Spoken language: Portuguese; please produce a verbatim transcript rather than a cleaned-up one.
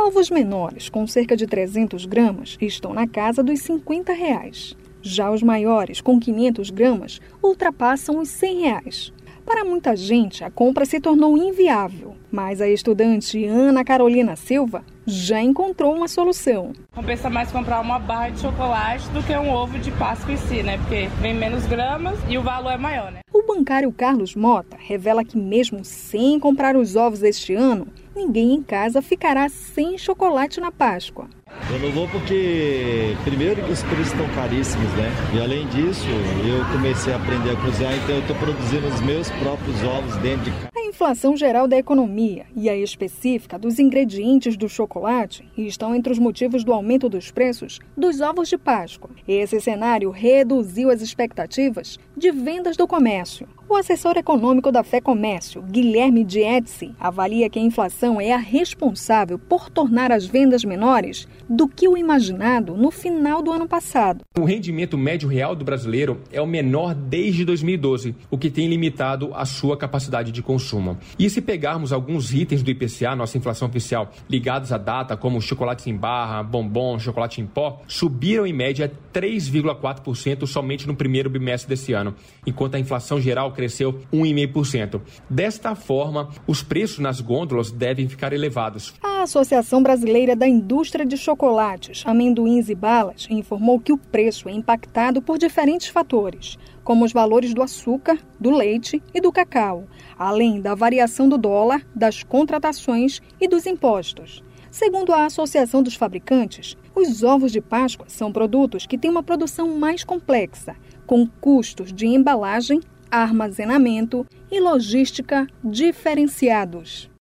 Ovos menores, com cerca de trezentos gramas, estão na casa dos cinquenta reais. Já os maiores, com quinhentos gramas, ultrapassam os cem reais. Para muita gente, a compra se tornou inviável, mas a estudante Ana Carolina Silva já encontrou uma solução. Compensa mais comprar uma barra de chocolate do que um ovo de Páscoa em si, né? Porque vem menos gramas e o valor é maior, né? O bancário Carlos Mota revela que mesmo sem comprar os ovos este ano, ninguém em casa ficará sem chocolate na Páscoa. Eu não vou porque, primeiro, que os preços estão caríssimos, né? E além disso, eu comecei a aprender a cozinhar, então eu estou produzindo os meus próprios ovos dentro de casa. A inflação geral da economia e a específica dos ingredientes do chocolate estão entre os motivos do aumento dos preços dos ovos de Páscoa. Esse cenário reduziu as expectativas de vendas do comércio. O assessor econômico da FEComércio, Guilherme Dietze, avalia que a inflação é a responsável por tornar as vendas menores do que o imaginado no final do ano passado. O rendimento médio real do brasileiro é o menor desde dois mil e doze, o que tem limitado a sua capacidade de consumo. E se pegarmos alguns itens do I P C A, nossa inflação oficial, ligados à data, como chocolate em barra, bombom, chocolate em pó, subiram em média três vírgula quatro por cento somente no primeiro bimestre desse ano, enquanto a inflação geral cresceu um vírgula cinco por cento. Desta forma, os preços nas gôndolas devem ficar elevados. A Associação Brasileira da Indústria de Chocolates, Amendoins e Balas informou que o preço é impactado por diferentes fatores, como os valores do açúcar, do leite e do cacau, além da variação do dólar, das contratações e dos impostos. Segundo a Associação dos Fabricantes, os ovos de Páscoa são produtos que têm uma produção mais complexa, com custos de embalagem, armazenamento e logística diferenciados.